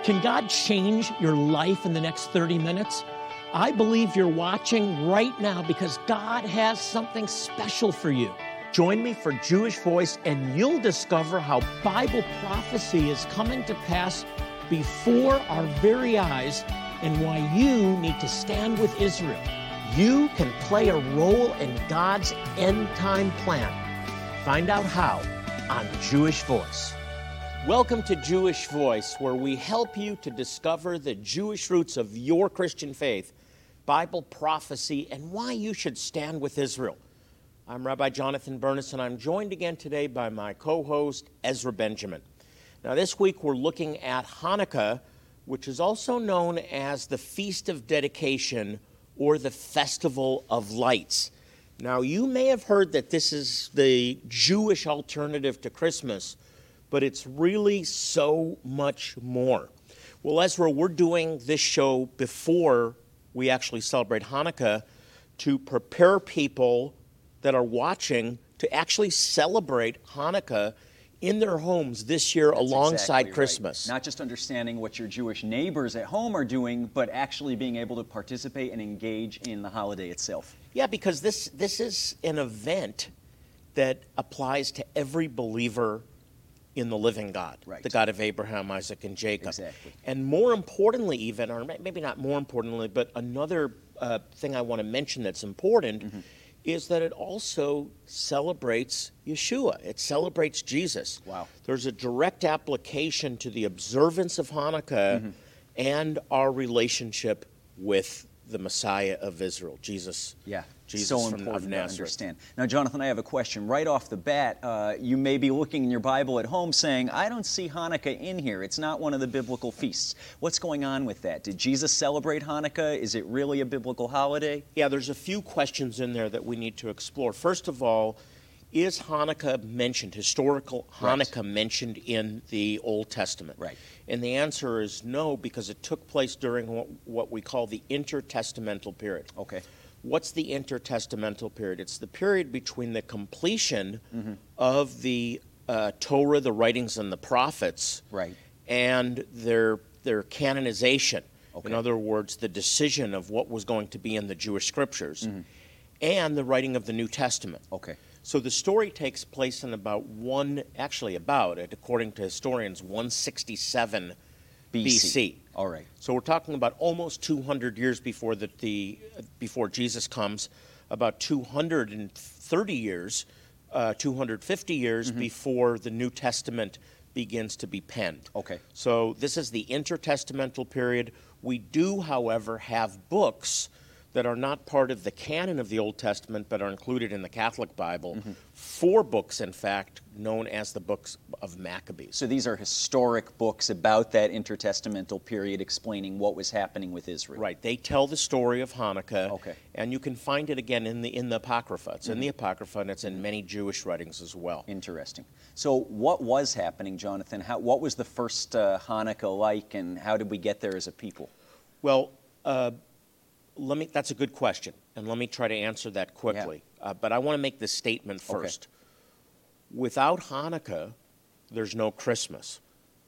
Can God change your life in the next 30 minutes? I believe you're watching right now because God has something special for you. Join me for Jewish Voice and you'll discover how Bible prophecy is coming to pass before our very eyes and why you need to stand with Israel. You can play a role in God's end-time plan. Find out how on Jewish Voice. Welcome to Jewish Voice, where we help you to discover the Jewish roots of your Christian faith, Bible prophecy, and why you should stand with Israel. I'm Rabbi Jonathan Bernis, and I'm joined again today by my co-host, Ezra Benjamin. Now, this week we're looking at Hanukkah, which is also known as the Feast of Dedication or the Festival of Lights. Now, you may have heard that this is the Jewish alternative to Christmas, but it's really so much more. Well, Ezra, we're doing this show before we actually celebrate Hanukkah to prepare people that are watching to actually celebrate Hanukkah in their homes this year. That's alongside exactly Christmas. Right. Not just understanding what your Jewish neighbors at home are doing, but actually being able to participate and engage in the holiday itself. Yeah, because this is an event that applies to every believer in the living God, right. The God of Abraham, Isaac, and Jacob. Exactly. And more importantly even, or maybe not more importantly, but another thing I want to mention that's important is that it also celebrates Yeshua. It celebrates Jesus. Wow. There's a direct application to the observance of Hanukkah and our relationship with the Messiah of Israel, Jesus. Yeah. Jesus so from important Nazareth. To understand. Now, Jonathan, I have a question. Right off the bat, you may be looking in your Bible at home saying, I don't see Hanukkah in here. It's not one of the biblical feasts. What's going on with that? Did Jesus celebrate Hanukkah? Is it really a biblical holiday? Yeah, there's a few questions in there that we need to explore. First of all, is Hanukkah mentioned, historical Hanukkah mentioned in the Old Testament? Right. And the answer is no, because it took place during what we call the intertestamental period. Okay. What's the intertestamental period? It's the period between the completion of the Torah, the writings, and the prophets, and their canonization. Okay. In other words, the decision of what was going to be in the Jewish scriptures, and the writing of the New Testament. Okay. So the story takes place in according to historians, 167 BC. All right. So we're talking about almost 200 years before before Jesus comes, about 230 years, 250 years before the New Testament begins to be penned. Okay. So this is the intertestamental period. We do, however, have books that are not part of the canon of the Old Testament, but are included in the Catholic Bible. 4 books, in fact, known as the books of Maccabees. So these are historic books about that intertestamental period explaining what was happening with Israel. Right. They tell the story of Hanukkah. Okay. And you can find it again in the Apocrypha. It's in the Apocrypha, and it's in many Jewish writings as well. Interesting. So what was happening, Jonathan? What was the first Hanukkah like, and how did we get there as a people? Well, that's a good question, and let me try to answer that quickly. Yeah. But I want to make this statement first. Okay. Without Hanukkah, there's no Christmas.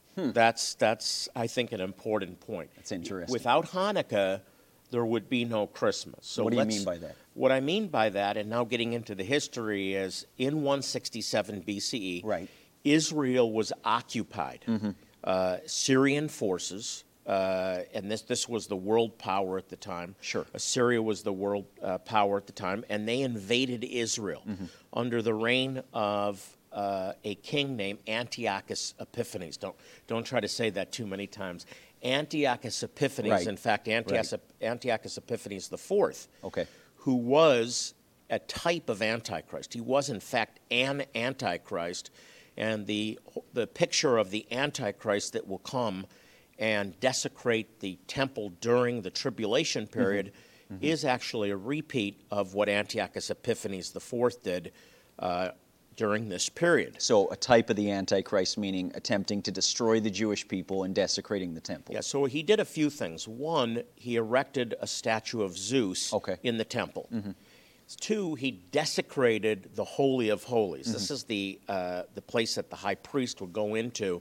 That's I think, an important point. That's interesting. Without Hanukkah, there would be no Christmas. So what do you mean by that? What I mean by that, and now getting into the history, is in 167 BCE, Israel was occupied. Syrian forces. And this was the world power at the time. Sure. Assyria was the world power at the time, and they invaded Israel under the reign of a king named Antiochus Epiphanes. Don't try to say that too many times. Antiochus Epiphanes, in fact, Antiochus Epiphanes IV, who was a type of Antichrist. He was, in fact, an Antichrist, and the picture of the Antichrist that will come and desecrate the temple during the tribulation period is actually a repeat of what Antiochus Epiphanes IV did during this period. So a type of the Antichrist, meaning attempting to destroy the Jewish people and desecrating the temple. Yeah, so he did a few things. One, he erected a statue of Zeus in the temple. Two, he desecrated the Holy of Holies. This is the place that the high priest would go into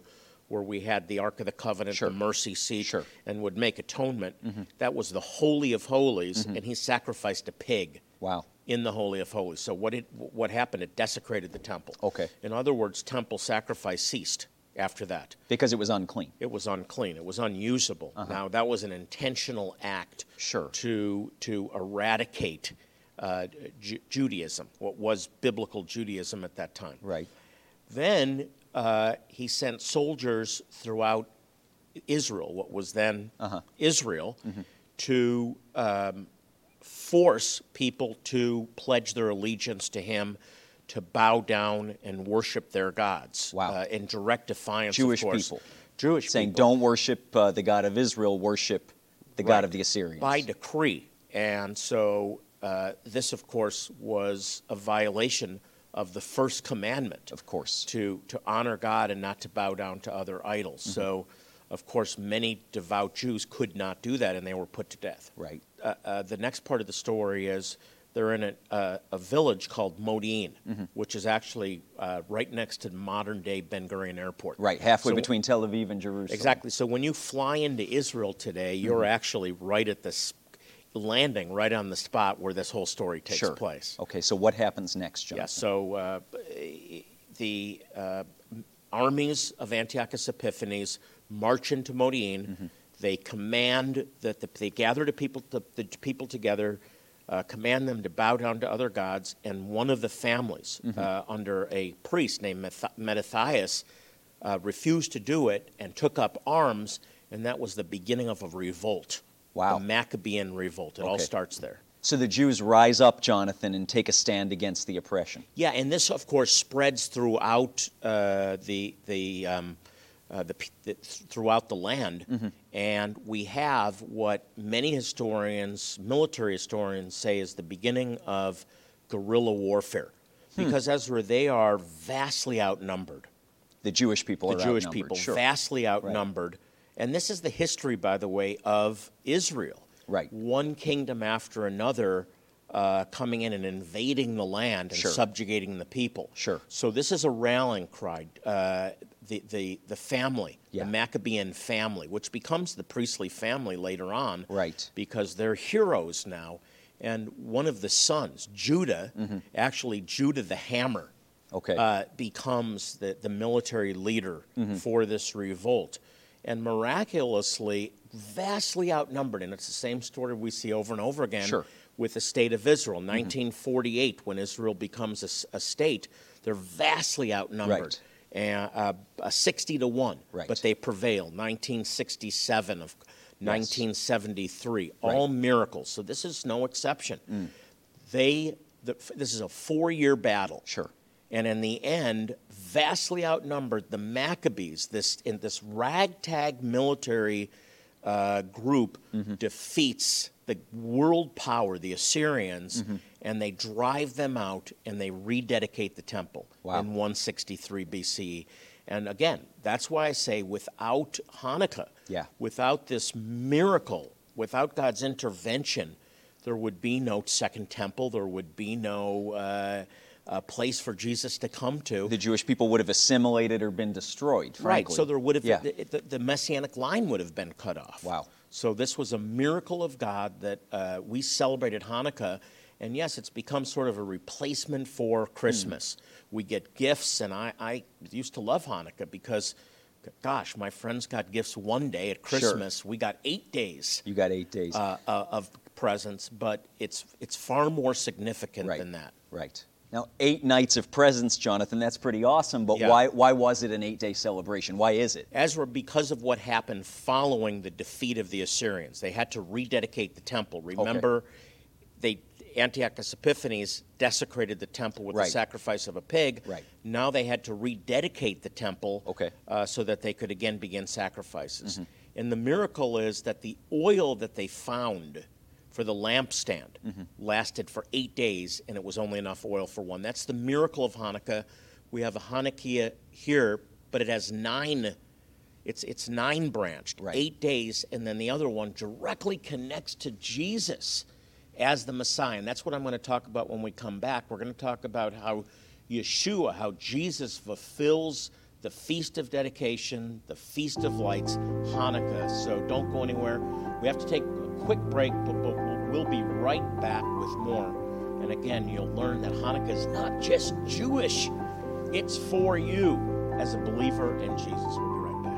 where we had the Ark of the Covenant, Sure. the mercy seat, Sure. and would make atonement. That was the Holy of Holies, and he sacrificed a pig Wow. in the Holy of Holies. So what happened? It desecrated the temple. Okay. In other words, temple sacrifice ceased after that. Because it was unclean. It was unclean. It was unusable. Now, that was an intentional act Sure. to eradicate Judaism, what was biblical Judaism at that time. Right. Then he sent soldiers throughout Israel, what was then Israel, to force people to pledge their allegiance to him, to bow down and worship their gods. Wow. In direct defiance, Jewish of course. people. Jewish Saying, people. don't worship the God of Israel, worship the God of the Assyrians. By decree. And so this, of course, was a violation of the first commandment. Of course. To honor God and not to bow down to other idols. So, of course, many devout Jews could not do that, and they were put to death. Right. The next part of the story is they're in a village called Modi'in, which is actually right next to modern-day Ben Gurion Airport. Right, halfway So- between Tel Aviv and Jerusalem. Exactly. So when you fly into Israel today, you're actually right at the landing, right on the spot where this whole story takes Sure. place. Okay, so what happens next, Jonathan? Yeah, so the armies of Antiochus Epiphanes march into Modi'in. They command that they gather the people together, command them to bow down to other gods, and one of the families, under a priest named Mattathias, refused to do it and took up arms, and that was the beginning of a revolt. Wow. The Maccabean revolt. It all Okay. starts there. So the Jews rise up, Jonathan, and take a stand against the oppression. Yeah, and this, of course, spreads throughout throughout the land, and we have what many historians, military historians, say is the beginning of guerrilla warfare, because Ezra, they are vastly outnumbered. The Jewish people The are Jewish outnumbered. people Sure. vastly outnumbered, and this is the history, by the way, of Israel. Right. One kingdom after another coming in and invading the land and Sure. subjugating the people. Sure. So this is a rallying cry. The family, Yeah. the Maccabean family, which becomes the priestly family later on, Right. because they're heroes now. And one of the sons, Judah, actually Judah the Hammer, Okay. becomes the military leader for this revolt. And miraculously, vastly outnumbered, and it's the same story we see over and over again Sure. with the state of Israel. 1948, when Israel becomes a state, they're vastly outnumbered. And 60-1, Right. but they prevail. 1967 of 1973, all Right. miracles. So this is no exception. This is a 4-year battle. Sure. And in the end, vastly outnumbered, the Maccabees, this ragtag military group, defeats the world power, the Assyrians, and they drive them out and they rededicate the temple Wow. in 163 BCE. And again, that's why I say without Hanukkah, Yeah. without this miracle, without God's intervention, there would be no second temple, there would be no place for Jesus to come to. The Jewish people would have assimilated or been destroyed, Right, frankly. so there would have Yeah. the messianic line would have been cut off. Wow. So this was a miracle of God that we celebrated Hanukkah, and yes, it's become sort of a replacement for Christmas. We get gifts, and I used to love Hanukkah because, gosh, my friends got gifts one day at Christmas. We got 8 days You got 8 days. of presents, but it's far more significant Right. than that. Right. Now, 8 nights of presents, Jonathan, that's pretty awesome, but Yeah. why was it an 8-day celebration? Why is it? Ezra, because of what happened following the defeat of the Assyrians, they had to rededicate the temple. Remember, Antiochus Epiphanes desecrated the temple with the Right. sacrifice of a pig. Right. Now they had to rededicate the temple Okay. so that they could again begin sacrifices. And the miracle is that the oil that they found for the lampstand lasted for 8 days, and it was only enough oil for one. That's the miracle of Hanukkah. We have a Hanukkah here, but it has 9. It's 9 branched, Right. 8 days, and then the other one directly connects to Jesus as the Messiah. And that's what I'm going to talk about when we come back. We're going to talk about how Yeshua, how Jesus fulfills the Feast of Dedication, the Feast of Lights, Hanukkah. So don't go anywhere. We have to take a quick break, but we'll be right back with more. And again, you'll learn that Hanukkah is not just Jewish. It's for you as a believer in Jesus. We'll be right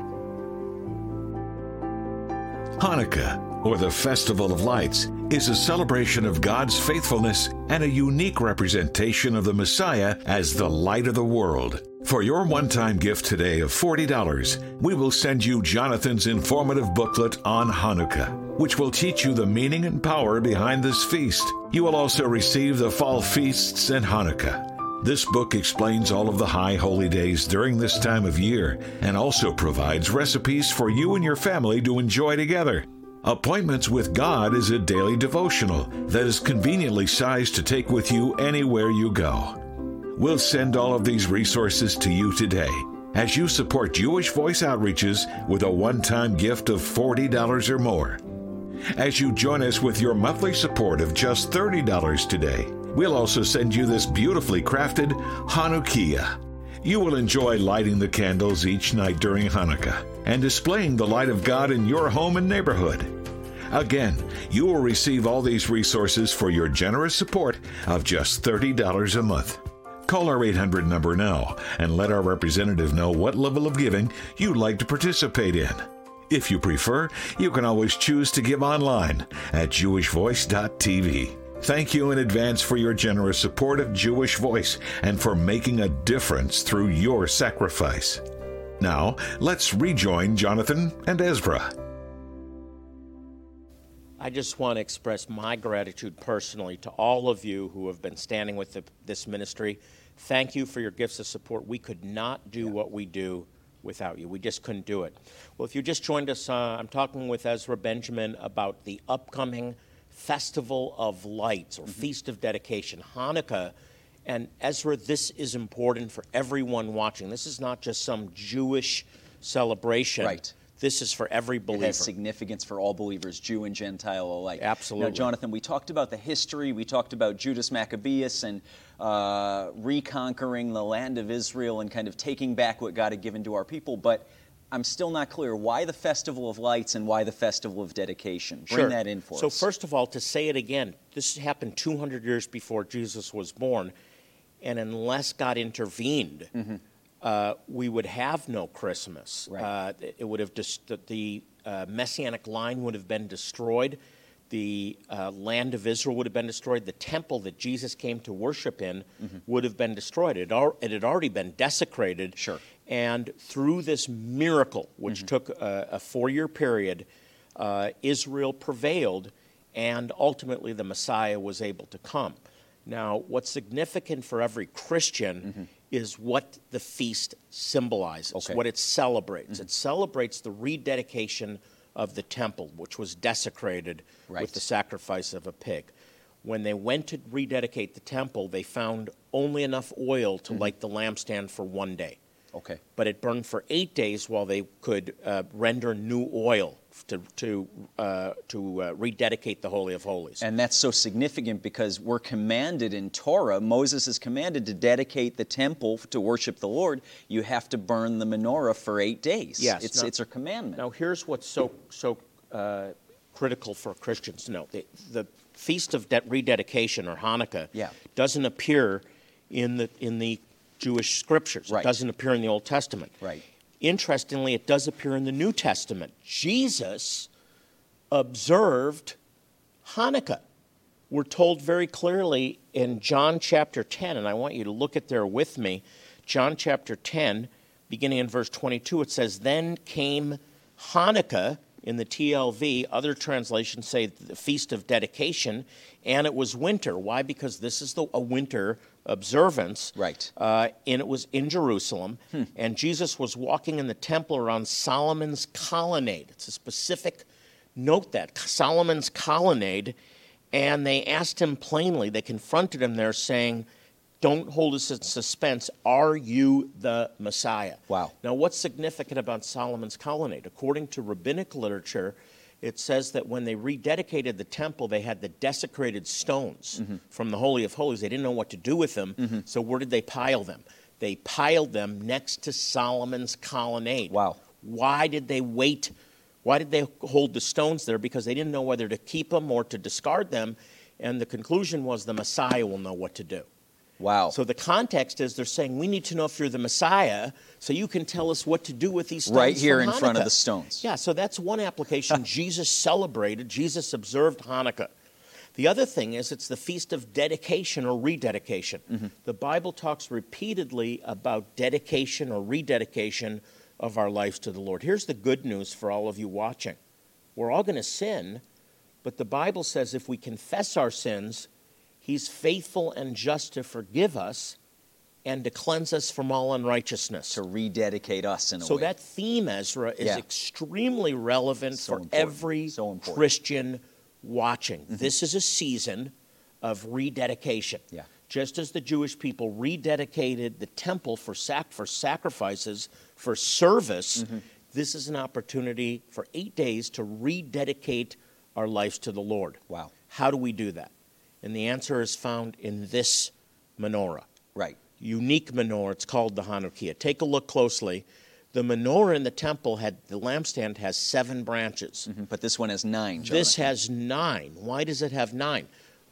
back. Hanukkah, or the Festival of Lights, is a celebration of God's faithfulness and a unique representation of the Messiah as the light of the world. For your one-time gift today of $40, we will send you Jonathan's informative booklet on Hanukkah, which will teach you the meaning and power behind this feast. You will also receive the fall feasts and Hanukkah. This book explains all of the high holy days during this time of year and also provides recipes for you and your family to enjoy together. Appointments with God is a daily devotional that is conveniently sized to take with you anywhere you go. We'll send all of these resources to you today as you support Jewish Voice Outreaches with a one-time gift of $40 or more. As you join us with your monthly support of just $30 today, we'll also send you this beautifully crafted Hanukkah. You will enjoy lighting the candles each night during Hanukkah and displaying the light of God in your home and neighborhood. Again, you will receive all these resources for your generous support of just $30 a month. Call our 800 number now and let our representative know what level of giving you'd like to participate in. If you prefer, you can always choose to give online at jewishvoice.tv. Thank you in advance for your generous support of Jewish Voice and for making a difference through your sacrifice. Now, let's rejoin Jonathan and Ezra. I just want to express my gratitude personally to all of you who have been standing with this ministry. Thank you for your gifts of support. We could not do what we do without you. We just couldn't do it. Well, if you just joined us, I'm talking with Ezra Benjamin about the upcoming Festival of Lights, or Feast of Dedication, Hanukkah. And Ezra, this is important for everyone watching. This is not just some Jewish celebration. Right. This is for every believer. It has significance for all believers, Jew and Gentile alike. Absolutely. Now, Jonathan, we talked about the history. We talked about Judas Maccabeus and reconquering the land of Israel and kind of taking back what God had given to our people. But I'm still not clear why the Festival of Lights and why the Festival of Dedication. Bring that in for us. So first of all, to say it again, this happened 200 years before Jesus was born. And unless God intervened, we would have no Christmas. Right. It would have the Messianic line would have been destroyed. The land of Israel would have been destroyed. The temple that Jesus came to worship in would have been destroyed. It had already been desecrated. Sure. And through this miracle, which took a 4-year period, Israel prevailed, and ultimately the Messiah was able to come. Now, what's significant for every Christian is what the feast symbolizes, what it celebrates. It celebrates the rededication of the temple, which was desecrated with the sacrifice of a pig. When they went to rededicate the temple, they found only enough oil to light the lampstand for 1 day. Okay. But it burned for 8 days while they could render new oil to rededicate the Holy of Holies. And that's so significant because we're commanded in Torah, Moses is commanded to dedicate the temple to worship the Lord. You have to burn the menorah for 8 days. Yes. It's a commandment. Now, here's what's so critical for Christians to know. The Feast of Rededication, or Hanukkah, doesn't appear in the Jewish scriptures. It doesn't appear in the Old Testament. Right. Interestingly, it does appear in the New Testament. Jesus observed Hanukkah. We're told very clearly in John chapter 10, and I want you to look at there with me. John chapter 10, beginning in verse 22, it says, "Then came Hanukkah," in the TLV. Other translations say the Feast of Dedication, and it was winter. Why? Because this is a winter observance. Right. And it was in Jerusalem. And Jesus was walking in the temple around Solomon's colonnade. It's a specific note, that Solomon's colonnade. And they asked him plainly, they confronted him there saying, "Don't hold us in suspense. Are you the Messiah?" Wow. Now, what's significant about Solomon's colonnade? According to rabbinic literature, it says that when they rededicated the temple, they had the desecrated stones from the Holy of Holies. They didn't know what to do with them, so where did they pile them? They piled them next to Solomon's colonnade. Wow. Why did they wait? Why did they hold the stones there? Because they didn't know whether to keep them or to discard them. And the conclusion was the Messiah will know what to do. Wow. So the context is they're saying, we need to know if you're the Messiah so you can tell us what to do with these stones Right here from in front of Hanukkah. the stones. Yeah, so that's one application. Jesus celebrated, Jesus observed Hanukkah. The other thing is it's the feast of dedication or rededication. Mm-hmm. The Bible talks repeatedly about dedication or rededication of our lives to the Lord. Here's the good news for all of you watching. We're all going to sin, but the Bible says if we confess our sins, He's faithful and just to forgive us and to cleanse us from all unrighteousness. To rededicate us in a way. So that theme, Ezra, is Yeah. extremely relevant So for important. every So important. Christian watching. This is a season of rededication. Yeah. Just as the Jewish people rededicated the temple for sacrifices, for service, this is an opportunity for 8 days to rededicate our lives to the Lord. Wow. How do we do that? And the answer is found in this menorah. Right. Unique menorah. It's called the Hanukkah. Take a look closely. The menorah in the temple the lampstand has 7 branches. But this one has 9, Jonathan. This has 9. Why does it have 9?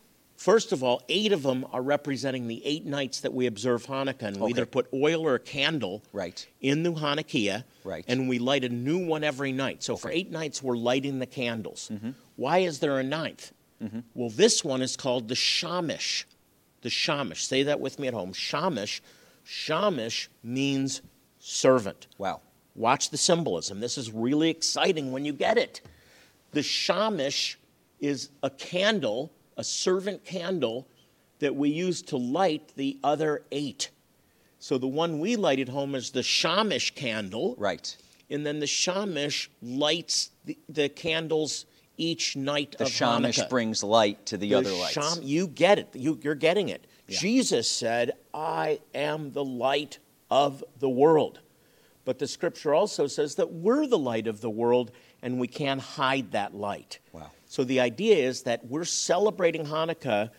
First of all, 8 of them are representing the 8 nights that we observe Hanukkah. And we either put oil or a candle Right. in the Hanukkah, Right. and we light a new one every night. So for 8 nights, we're lighting the candles. Why is there a 9th? Well, this one is called the Shamash. The Shamash. Say that with me at home. Shamash. Shamash means servant. Wow. Watch the symbolism. This is really exciting when you get it. The Shamash is a candle, a servant candle, that we use to light the other 8. So the one we light at home is the Shamash candle. Right. And then the Shamash lights the candles each night The of Shamash Hanukkah. brings light to the other lights. You get it. You're getting it. Yeah. Jesus said, I am the light of the world. But the scripture also says that we're the light of the world and we can't hide that light. Wow. So the idea is that we're celebrating Hanukkah,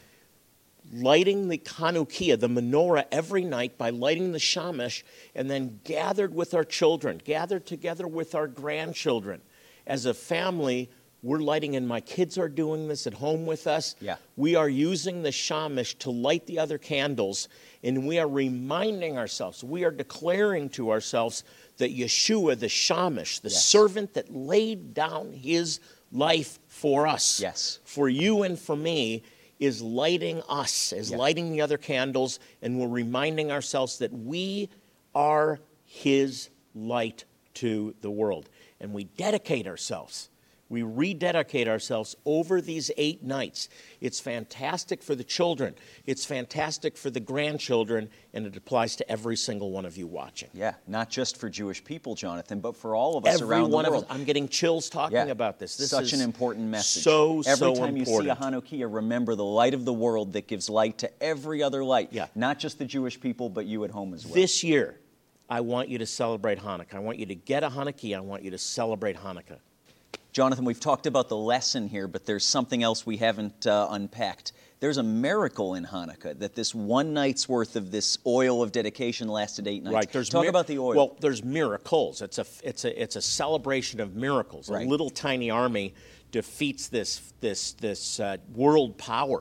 lighting the Hanukkah, the menorah, every night by lighting the Shamash, and then gathered with our children, gathered together with our grandchildren. As a family, we're lighting, and my kids are doing this at home with us. Yeah. We are using the Shamash to light the other candles, and we are reminding ourselves, we are declaring to ourselves that Yeshua, the Shamash, the servant that laid down his life for us, for you and for me, is lighting us, is lighting the other candles, and we're reminding ourselves that we are his light to the world. And we dedicate ourselves. We rededicate ourselves over these 8 nights. It's fantastic for the children. It's fantastic for the grandchildren, and it applies to every single one of you watching. Yeah, not just for Jewish people, Jonathan, but for all of us around the world. I'm getting chills talking about this. This Such is an important message. So every time important. you see a Hanukkah, remember the light of the world that gives light to every other light. Yeah. Not just the Jewish people, but you at home as well. This year, I want you to celebrate Hanukkah. I want you to get a Hanukkah. I want you to celebrate Hanukkah. Jonathan, we've talked about the lesson here, but there's something else we haven't unpacked. There's a miracle in Hanukkah that this one night's worth of this oil of dedication lasted 8 nights. Right. Talk about the oil. Well, there's miracles. It's a celebration of miracles. Right. A little tiny army defeats this world power.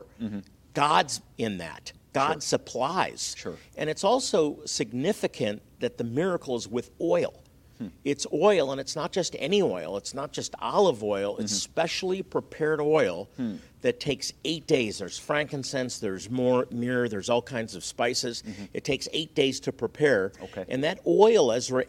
God's in that. God supplies. Sure. And it's also significant that the miracle is with oil. It's oil, and it's not just any oil. It's not just olive oil. It's specially prepared oil that takes 8 days. There's frankincense, there's myrrh, there's all kinds of spices. It takes 8 days to prepare. Okay. And that oil, Ezra,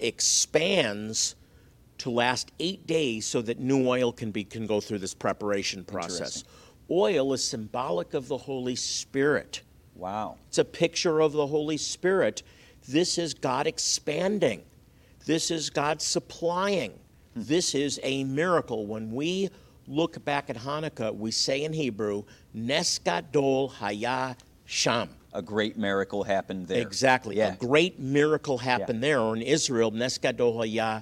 expands to last 8 days so that new oil can go through this preparation process. Oil is symbolic of the Holy Spirit. Wow. It's a picture of the Holy Spirit. This is God expanding. This is God supplying. This is a miracle. When we look back at Hanukkah, we say in Hebrew, Nes Gadol Haya Sham. A great miracle happened there. Exactly. Yeah. A great miracle happened there. Or in Israel, Nes Gadol Haya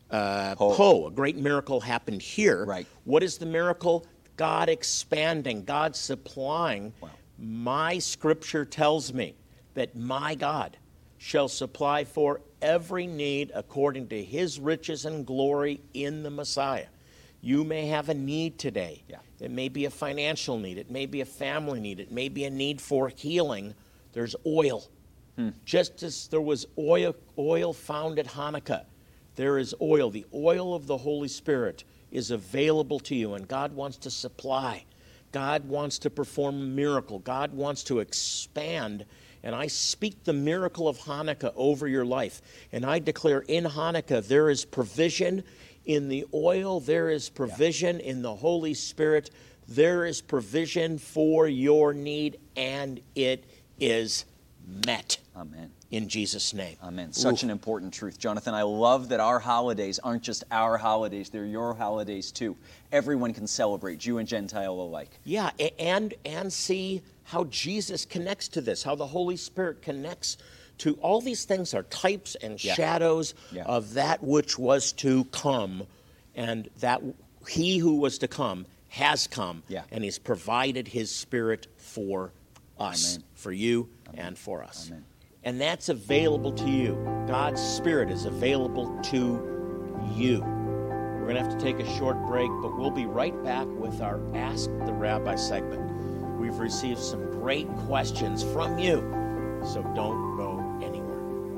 Po. A great miracle happened here. Right. What is the miracle? God expanding, God supplying. Wow. My scripture tells me that my God shall supply for every need according to his riches and glory in the Messiah. You may have a need today. Yeah. It may be a financial need. It may be a family need. It may be a need for healing. There's oil. Just as there was oil found at Hanukkah, there is oil. The oil of the Holy Spirit is available to you, and God wants to supply. God wants to perform a miracle. God wants to expand. And I speak the miracle of Hanukkah over your life. And I declare in Hanukkah there is provision in the oil. There is provision in the Holy Spirit. There is provision for your need, and it is met. Amen. In Jesus' name. Amen. Such an important truth. Jonathan, I love that our holidays aren't just our holidays, they're your holidays too. Everyone can celebrate, Jew and Gentile alike. Yeah, and see how Jesus connects to this, how the Holy Spirit connects to all these things are types and shadows of that which was to come, and that he who was to come has come, and he's provided his Spirit for us, for you and for us. Amen. And that's available to you. God's Spirit is available to you. We're going to have to take a short break, but we'll be right back with our Ask the Rabbi segment. We've received some great questions from you, so don't go anywhere.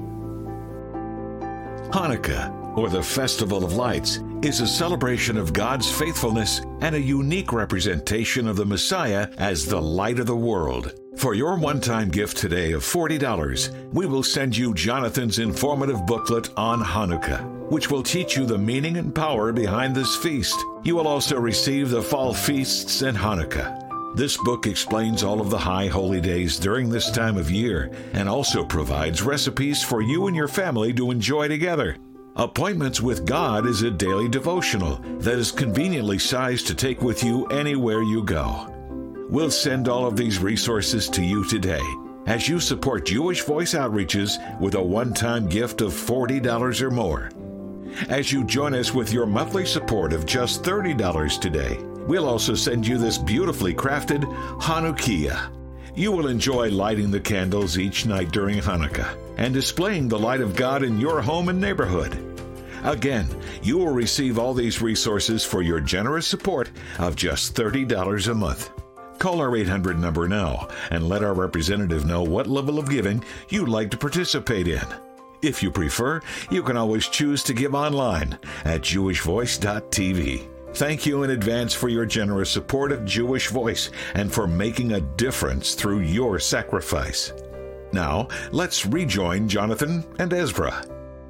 Hanukkah, or the Festival of Lights, is a celebration of God's faithfulness and a unique representation of the Messiah as the light of the world. For your one-time gift today of $40, we will send you Jonathan's informative booklet on Hanukkah, which will teach you the meaning and power behind this feast. You will also receive the fall feasts and Hanukkah. This book explains all of the high holy days during this time of year and also provides recipes for you and your family to enjoy together. Appointments with God is a daily devotional that is conveniently sized to take with you anywhere you go. We'll send all of these resources to you today as you support Jewish Voice Outreaches with a one-time gift of $40 or more. As you join us with your monthly support of just $30 today, we'll also send you this beautifully crafted Hanukkah. You will enjoy lighting the candles each night during Hanukkah and displaying the light of God in your home and neighborhood. Again, you will receive all these resources for your generous support of just $30 a month. Call our 800 number now and let our representative know what level of giving you'd like to participate in. If you prefer, you can always choose to give online at jewishvoice.tv. Thank you in advance for your generous support of Jewish Voice and for making a difference through your sacrifice. Now, let's rejoin Jonathan and Ezra.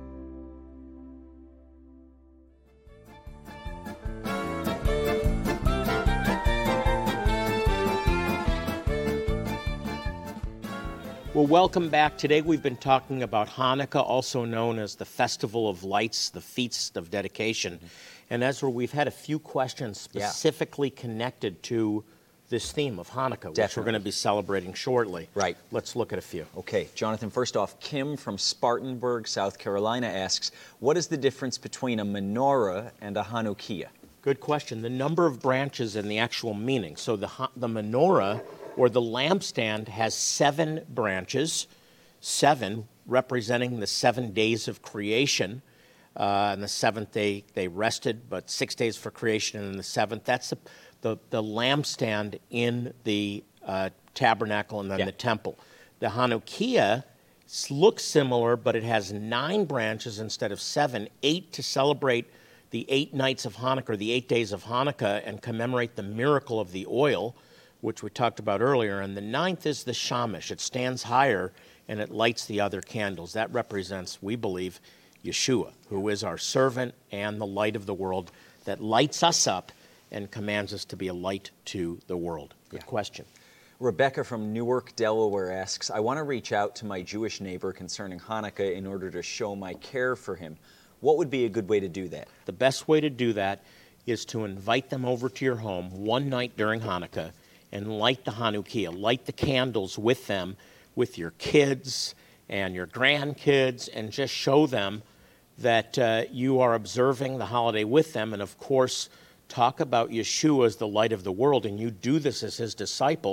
Well, welcome back. Today we've been talking about Hanukkah, also known as the Festival of Lights, the Feast of Dedication. And Ezra, we've had a few questions specifically connected to this theme of Hanukkah, which we're going to be celebrating shortly. Right. Let's look at a few. Okay, Jonathan, first off, Kim from Spartanburg, South Carolina asks, what is the difference between a menorah and a Hanukkah? Good question. The number of branches and the actual meaning. So the menorah, or the lampstand, has 7 branches, 7 representing the 7 days of creation. And the 7th day they rested, but 6 days for creation, and then the 7th. That's the lampstand in the tabernacle and then the temple. The Hanukkah looks similar, but it has 9 branches instead of 7, 8 to celebrate the 8 nights of Hanukkah, the 8 days of Hanukkah, and commemorate the miracle of the oil, which we talked about earlier. And the 9th is the Shamash. It stands higher and it lights the other candles. That represents, we believe, Yeshua, who is our servant and the light of the world that lights us up and commands us to be a light to the world. Good question. Rebecca from Newark, Delaware asks, I want to reach out to my Jewish neighbor concerning Hanukkah in order to show my care for him. What would be a good way to do that? The best way to do that is to invite them over to your home one night during Hanukkah and light the Hanukkah, light the candles with them, with your kids and your grandkids, and just show them that you are observing the holiday with them. And of course, talk about Yeshua as the light of the world, and you do this as his disciple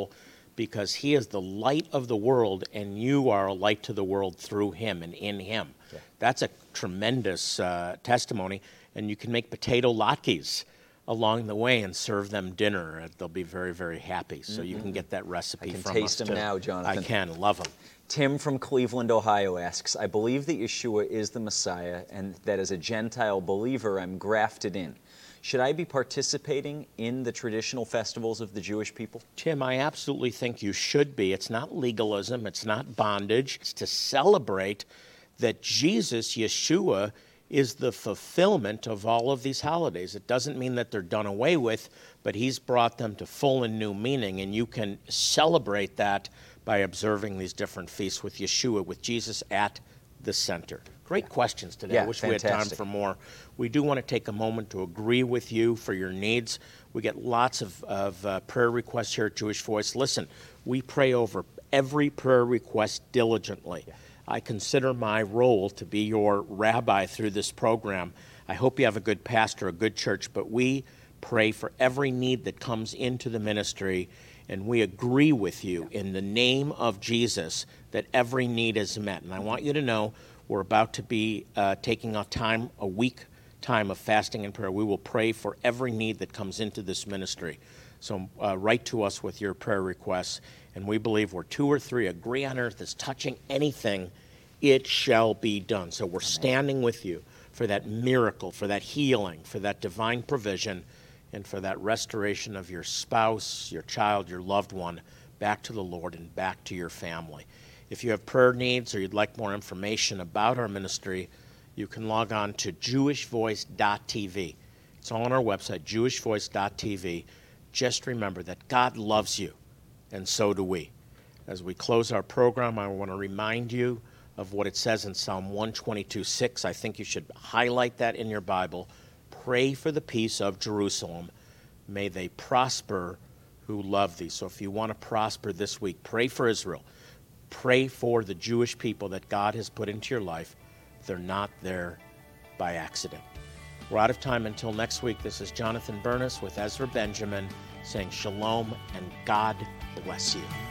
because he is the light of the world, and you are a light to the world through him and in him. Yeah. That's a tremendous testimony, and you can make potato latkes along the way and serve them dinner. They'll be very, very happy. So you can get that recipe from us. I can taste them now, Jonathan. I can. Love them. Tim from Cleveland, Ohio asks, I believe that Yeshua is the Messiah and that as a Gentile believer, I'm grafted in. Should I be participating in the traditional festivals of the Jewish people? Tim, I absolutely think you should be. It's not legalism. It's not bondage. It's to celebrate that Jesus, Yeshua, is the fulfillment of all of these holidays. It doesn't mean that they're done away with, but he's brought them to full and new meaning, and you can celebrate that by observing these different feasts with Yeshua, with Jesus at the center. Great questions today. I wish we had time for more. We do want to take a moment to agree with you for your needs. We get lots of prayer requests here at Jewish Voice. Listen, we pray over every prayer request diligently. I consider my role to be your rabbi through this program. I hope you have a good pastor, a good church, but we pray for every need that comes into the ministry, and we agree with you in the name of Jesus that every need is met. And I want you to know we're about to be taking a week time of fasting and prayer. We will pray for every need that comes into this ministry. So write to us with your prayer requests, and we believe where 2 or 3 agree on earth is touching anything, it shall be done. So we're standing with you for that miracle, for that healing, for that divine provision, and for that restoration of your spouse, your child, your loved one back to the Lord and back to your family. If you have prayer needs or you'd like more information about our ministry, you can log on to jewishvoice.tv. It's all on our website, jewishvoice.tv. Just remember that God loves you, and so do we. As we close our program, I want to remind you of what it says in Psalm 122:6. I think you should highlight that in your Bible. Pray for the peace of Jerusalem. May they prosper who love thee. So if you want to prosper this week, pray for Israel. Pray for the Jewish people that God has put into your life. They're not there by accident. We're out of time until next week. This is Jonathan Bernis with Ezra Benjamin saying shalom and God bless you.